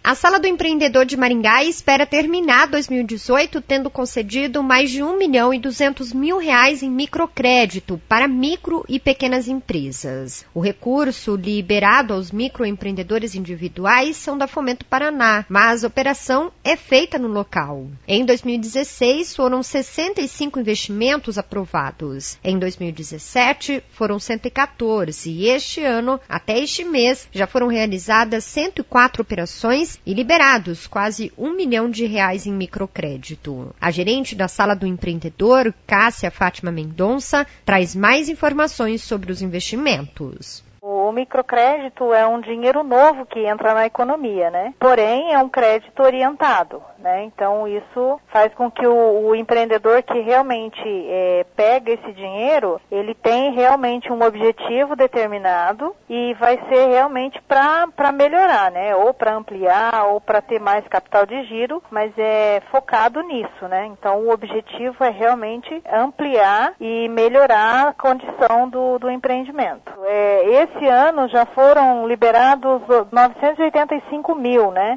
A Sala do Empreendedor de Maringá espera terminar 2018 tendo concedido mais de R$ 1.200.000 em microcrédito para micro e pequenas empresas. O recurso liberado aos microempreendedores individuais são da Fomento Paraná, mas a operação é feita no local. Em 2016, foram 65 investimentos aprovados. Em 2017, foram 114 e este ano, até este mês, já foram realizadas 104 operações e liberados quase R$ 1 milhão em microcrédito. A gerente da Sala do Empreendedor, Cássia Fátima Mendonça, traz mais informações sobre os investimentos. O microcrédito é um dinheiro novo que entra na economia, né? Porém, é um crédito orientado, né? Então, isso faz com que o empreendedor que realmente pega esse dinheiro, ele tem realmente um objetivo determinado e vai ser realmente para melhorar, né? Ou para ampliar, ou para ter mais capital de giro, mas é focado nisso, né? Então, o objetivo é realmente ampliar e melhorar a condição do empreendimento. Esse ano já foram liberados 985 mil, né?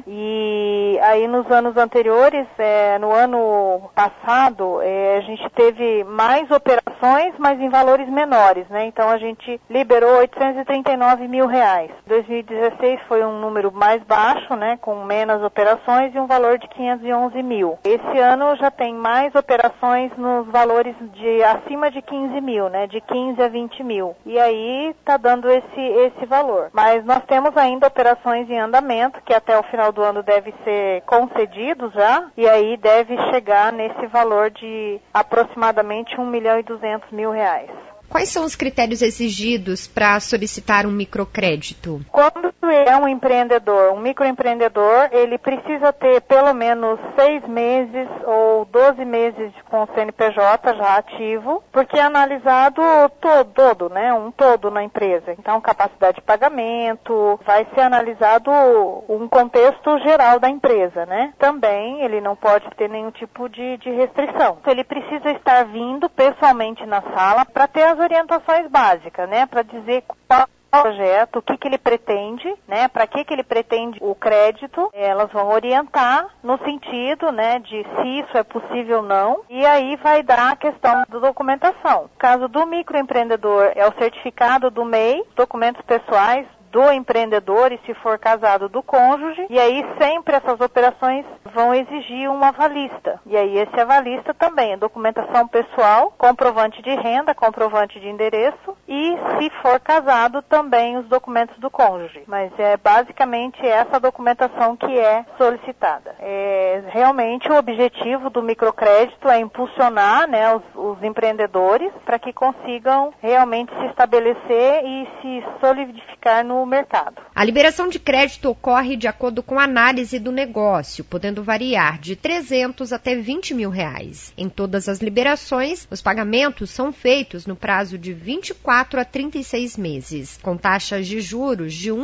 E aí nos anos anteriores, no ano passado, a gente teve mais operações, mas em valores menores, né? Então a gente liberou 839 mil reais. 2016 foi um número mais baixo, né? Com menos operações e um valor de 511 mil. Esse ano já tem mais operações nos valores de acima de 15 mil, né? De 15 a 20 mil. E aí está dando esse valor. Mas nós temos ainda operações em andamento, que até o final do ano deve ser concedido já, e aí deve chegar nesse valor de aproximadamente R$ 1.200.000. Quais são os critérios exigidos para solicitar um microcrédito? Quando é um empreendedor, um microempreendedor, ele precisa ter pelo menos 6 meses ou 12 meses com o CNPJ já ativo, porque é analisado todo, né? Um todo na empresa. Então, capacidade de pagamento, vai ser analisado um contexto geral da empresa, né? Também, ele não pode ter nenhum tipo de restrição. Então, ele precisa estar vindo pessoalmente na sala para ter as orientações básicas, né? Para dizer qual projeto, o que ele pretende, né? Para que ele pretende o crédito, elas vão orientar no sentido, né, de se isso é possível ou não, e aí vai dar a questão da documentação. No caso do microempreendedor, é o certificado do MEI, documentos pessoais do empreendedor e, se for casado, do cônjuge, e aí sempre essas operações vão exigir um avalista. E aí esse avalista também é documentação pessoal, comprovante de renda, comprovante de endereço e, se for casado, também os documentos do cônjuge. Mas é basicamente essa documentação que é solicitada. Realmente o objetivo do microcrédito é impulsionar, né, os empreendedores para que consigam realmente se estabelecer e se solidificar no mercado. A liberação de crédito ocorre de acordo com a análise do negócio, podendo variar de 300 até 20 mil reais. Em todas as liberações, os pagamentos são feitos no prazo de 24 a 36 meses, com taxas de juros de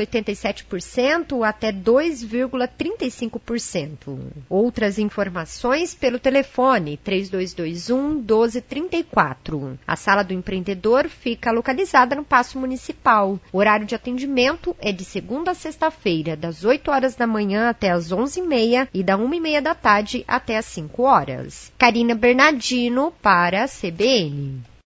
1,87% até 2,35%. Outras informações pelo telefone 3221-1234. A Sala do Empreendedor fica localizada no Paço Municipal. O horário de atendimento é de segunda a sexta-feira, das 8 horas da manhã até as 11h30 e da 1h30 da tarde até as 5 horas. Karina Bernardino para a CBN.